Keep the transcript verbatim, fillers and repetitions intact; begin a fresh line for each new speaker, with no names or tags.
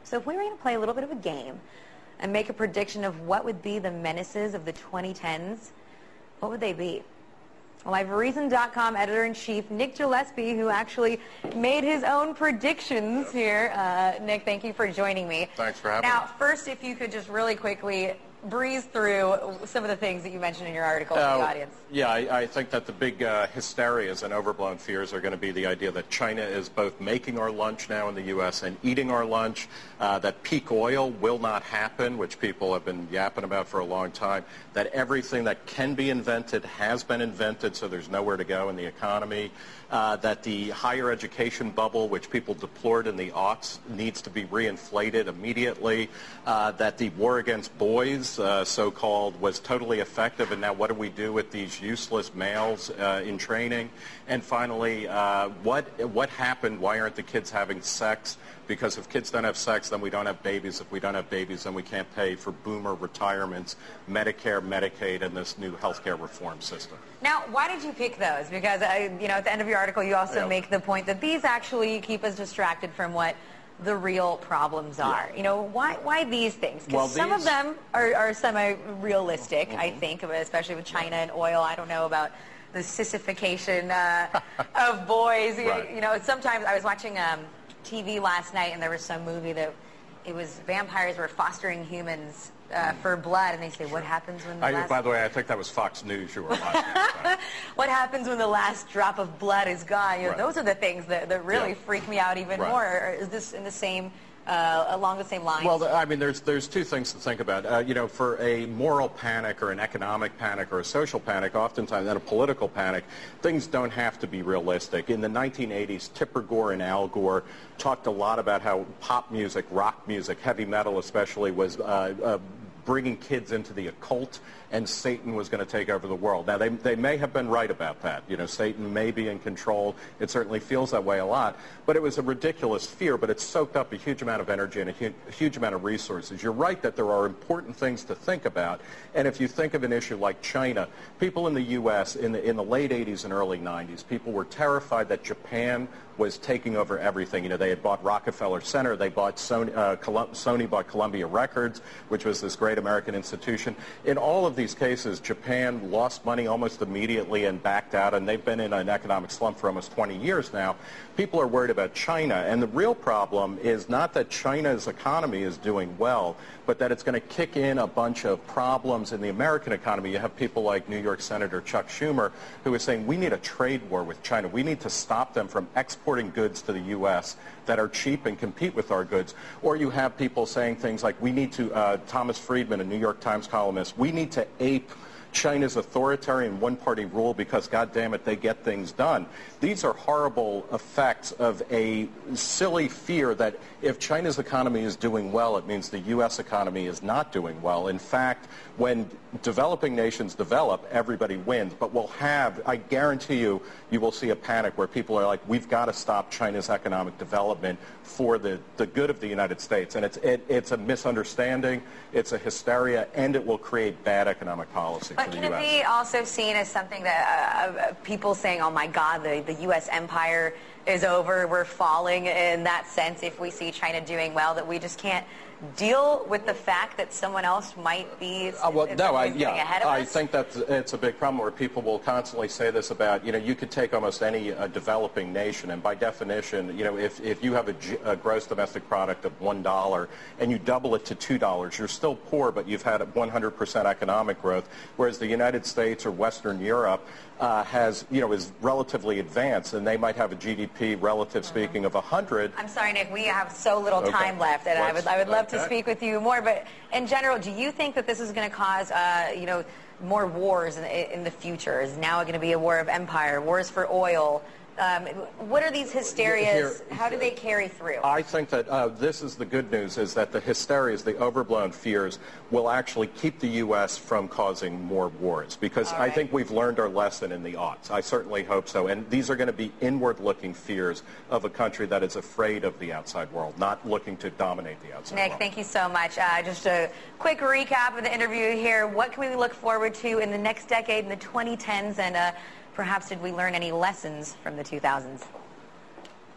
So if we were going to play a little bit of a game and make a prediction of what would be the menaces of the twenty tens, what would they be? Well, I have Reason dot com editor-in-chief Nick Gillespie, who actually made his own predictions here. Uh, Nick, thank you for joining me.
Thanks for having
now,
me.
Now, first, if you could just really quickly breeze through some of the things that you mentioned in your article uh, to the audience.
Yeah, I, I think that the big uh, hysterias and overblown fears are going to be the idea that China is both making our lunch now in the U S and eating our lunch, uh, that peak oil will not happen, which people have been yapping about for a long time, that everything that can be invented has been invented, so there's nowhere to go in the economy, uh, that the higher education bubble, which people deplored in the aughts, needs to be reinflated immediately, uh, that the war against boys, Uh, so-called, was totally effective, and now what do we do with these useless males uh, in training? And finally, uh, what what happened? Why aren't the kids having sex? Because if kids don't have sex, then we don't have babies. If we don't have babies, then we can't pay for boomer retirements, Medicare, Medicaid, and this new healthcare reform system.
Now, why did you pick those? Because, I, you know, at the end of your article, you also
yeah.
make the point that these actually keep us distracted from what the real problems are.
Yeah.
You know, why why these things? Because
well,
some of them are, are semi-realistic, mm-hmm. I think, especially with China and oil. I don't know about the sissification uh, of boys.
Right.
You, you know, sometimes I was watching um, T V last night, and there was some movie that it was vampires were fostering humans uh, for blood, and they say, what happens when the
I,
last...
By the way, I think that was Fox News you were watching.
What happens when the last drop of blood is gone? You know,
right.
Those are the things that, that really
yeah.
freak me out even
right.
more. Or is this in the same... Uh, along the same lines?
Well, I mean, there's there's two things to think about. Uh, you know, for a moral panic or an economic panic or a social panic, oftentimes, and a political panic, things don't have to be realistic. In the nineteen eighties, Tipper Gore and Al Gore talked a lot about how pop music, rock music, heavy metal especially, was uh, uh, bringing kids into the occult, and Satan was going to take over the world. Now, they, they may have been right about that. You know, Satan may be in control. It certainly feels that way a lot. But it was a ridiculous fear, but it soaked up a huge amount of energy and a hu a huge amount of resources. You're right that there are important things to think about. And if you think of an issue like China, people in the U S in the, in the late eighties and early nineties, people were terrified that Japan was taking over everything. You know, they had bought Rockefeller Center. They bought Sony, uh, Sony bought Columbia Records, which was this great American institution. In all of these cases, Japan lost money almost immediately and backed out, and they've been in an economic slump for almost twenty years now. People are worried about China, and the real problem is not that China's economy is doing well, but that it's going to kick in a bunch of problems in the American economy. You have people like New York Senator Chuck Schumer, who is saying we need a trade war with China. We need to stop them from exporting goods to the U S that are cheap and compete with our goods. Or you have people saying things like we need to, uh, Thomas Friedman, a New York Times columnist, we need to ape China's authoritarian one-party rule because, God damn it, they get things done. These are horrible effects of a silly fear that if China's economy is doing well, it means the U S economy is not doing well. In fact, when developing nations develop, everybody wins. But we'll have, I guarantee you, you will see a panic where people are like, we've got to stop China's economic development for the, the good of the United States. And it's, it, it's a misunderstanding, it's a hysteria, and it will create bad economic policy.
But can it be also seen as something that uh, people saying, oh my God, the, the U S empire is over, we're falling in that sense if we see China doing well, that we just can't deal with the fact that someone else might be
uh, well, no, I,
yeah, ahead of
I
us?
think that it's a big problem where people will constantly say this about, you know, you could take almost any uh, developing nation, and by definition, you know, if, if you have a, G, a gross domestic product of one dollar and you double it to two dollars, you're still poor, but you've had one hundred percent economic growth, whereas the United States or Western Europe uh, has, you know, is relatively advanced, and they might have a G D P, relative speaking, of one hundred.
I'm sorry, Nick, we have so little
Okay.
time left, and I would, I would love
okay.
to speak with you more, but in general, do you think that this is going to cause, uh, you know, more wars in, in the future? Is now going to be a war of empire, wars for oil? Um, what are these hysterias?
Here,
How do they carry through?
I think that uh, this is the good news, is that the hysterias, the overblown fears, will actually keep the U S from causing more wars, because
All
I
right.
think we've learned our lesson in the aughts. I certainly hope so. And these are going to be inward-looking fears of a country that is afraid of the outside world, not looking to dominate the outside
Nick,
world.
thank you so much. Uh, just a quick recap of the interview here. What can we look forward to in the next decade, in the twenty tens, and uh, perhaps did we learn any lessons from the two thousands?